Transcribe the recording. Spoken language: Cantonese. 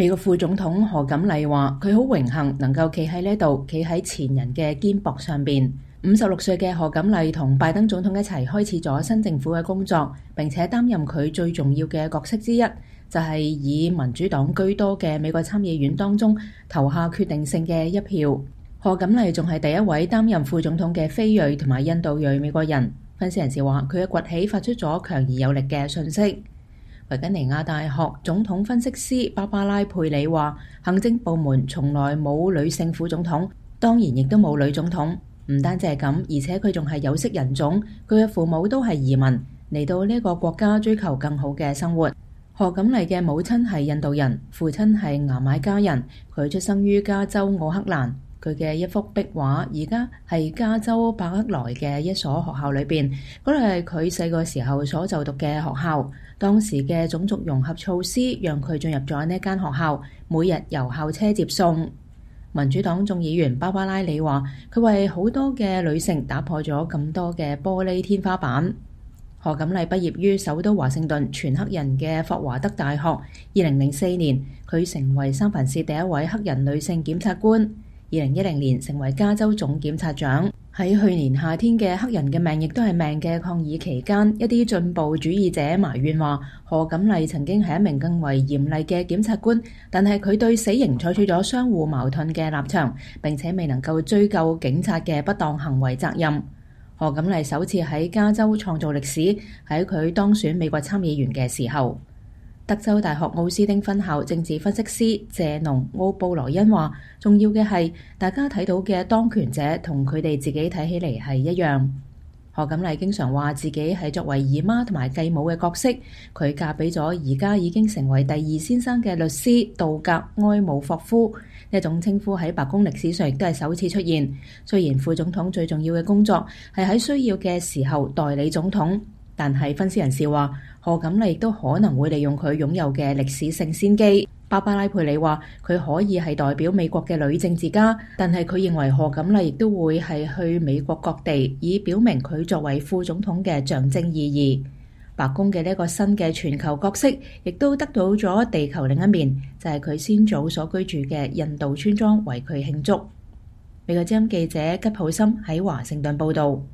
美國副總統賀錦麗話：佢好榮幸能夠企喺呢度，企喺前人嘅肩膊上邊。56歲嘅賀錦麗同拜登總統一齊開始咗新政府嘅工作，並且擔任佢最重要嘅角色之一，就係以民主黨居多嘅美國參議院當中投下決定性嘅一票。賀錦麗仲係第一位擔任副總統嘅非裔同埋印度裔美國人。分析人士話，佢嘅崛起發出咗強而有力嘅訊息。維吉尼亞大學總統分析師芭芭拉佩里話，行政部門從來冇女性副總統，當然亦都冇女總統。唔單止係咁，而且佢仲係有色人種，佢嘅父母都係移民嚟到呢個國家追求更好嘅生活。賀錦麗嘅母親係印度人，父親係牙買加人，佢出生於加州奧克蘭。佢嘅一幅壁畫而家係加州伯克萊嘅一所學校裏邊，嗰度係佢細個時候所就讀嘅學校。當時嘅種族融合措施讓佢進入咗呢間學校，每日由校車接送。民主黨眾議員芭芭拉里話，佢為好多嘅女性打破咗咁多嘅玻璃天花板。賀錦麗畢業於首都華盛頓全黑人嘅霍華德大學，2004年佢成為三藩市第一位黑人女性檢察官。2010年成為加州總檢察長。喺去年夏天嘅黑人嘅命亦都係命嘅抗議期間，一啲進步主義者埋怨話，賀錦麗曾經係一名更為嚴厲嘅檢察官，但係佢對死刑採取咗相互矛盾嘅立場，並且未能夠追究警察嘅不當行為責任。賀錦麗首次喺加州創造歷史，喺佢當選美國參議員嘅時候。德州大學奧斯丁分校政治分析師謝農奧布萊恩話，重要嘅係大家睇到嘅當權者同佢哋自己睇起嚟係一樣。賀錦麗經常話自己係作為姨媽同埋繼母嘅角色，佢嫁俾咗而家已經成為第二先生嘅律師杜格埃姆霍夫。呢一種稱呼喺白宮歷史上亦都係首次出現。雖然副總統最重要嘅工作係喺需要嘅時候代理總統，但係分析人士話，賀錦麗亦都可能會利用佢擁有嘅歷史性先機。芭芭拉佩里話，佢可以係代表美國嘅女政治家，但係佢認為賀錦麗亦都會係去美國各地，以表明佢作為副總統嘅象徵意義。白宮嘅呢一個新嘅全球角色，亦都得到咗地球另一面，就係佢先祖所居住嘅印度村莊為佢慶祝。美國之音記者吉普森喺華盛頓報道。